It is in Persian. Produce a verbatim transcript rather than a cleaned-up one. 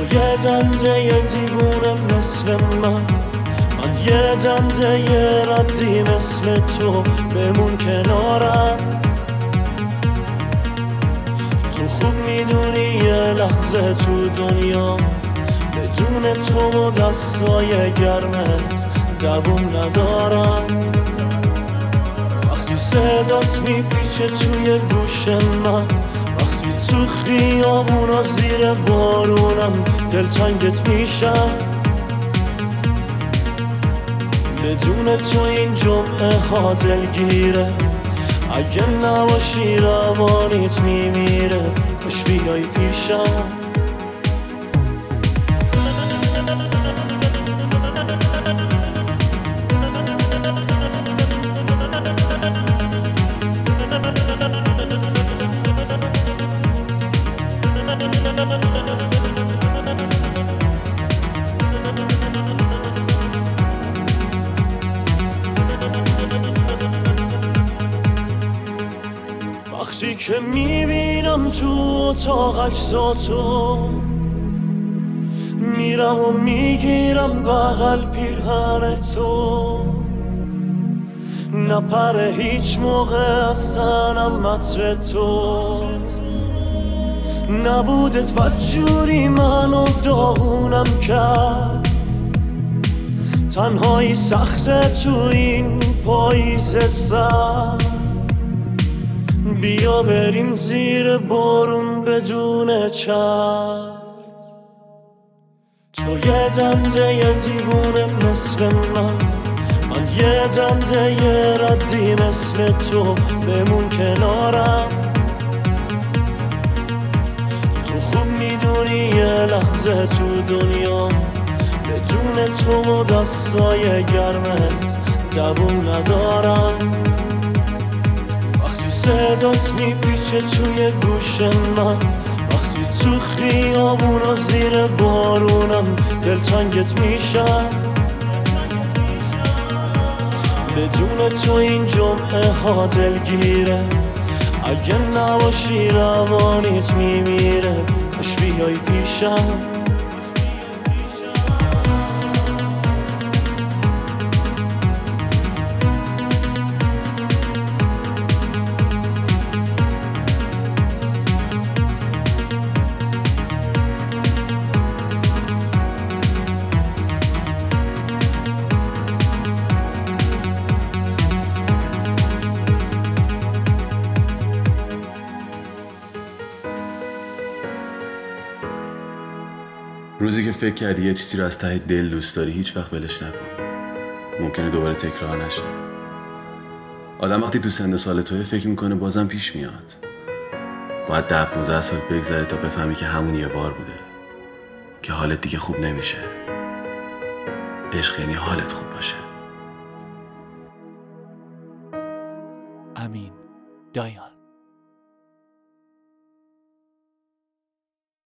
تو یه دنده یه دیوونه مثل من، من یه دنده یه ردی مثل تو، بمون کنارم. تو خوب میدونی یه لحظه تو دنیا بدون تو و دستای گرمت دووم ندارم. وقتی صدات میپیچه توی گوش من، وقتی تو خیابونا زیر بارونم دلتنگت میشم. بدون تو این جمعه ها دلگیره، اگه نباشی روانیت میمیره، باش بیای پیشم. وقتی که میبینم تو اتاق عکساتو، میرم و میگیرم بغل پیرهن تو، نپره هیچ موقع از تنم عطر تو. نبودت بدجوری منو داغونم کرد، تنهایی سخته تو این پاییز سرد. بیا بریم زیر بارون بدون چتر. تو یه دنده یه دیوونه مثل من، من یه دنده یه ردی مثل تو، بمون کنارم. تو خوب میدونی یه لحظه تو دنیا بدون تو و دستای گرمت دووم ندارم. صدات میپیچه توی گوش من، وقتی تو خیابونا زیر بارونم دلتنگت میشم. بدون تو این جمعه ها دلگیره، اگه نباشی روانیت میمیره، باش بیای پیشم. روزی که فکر کردی یه چیزی رو از ته دل دوست داری، هیچ وقت ولش نکن. ممکنه دوباره تکرار نشه. آدم وقتی تو سن سال توی فکر میکنه بازم پیش میاد. باید ده پونزده سال بگذره تا بفهمی که همون یه بار بوده، که حالت دیگه خوب نمیشه. عشق یعنی حالت خوب باشه. امین دایان.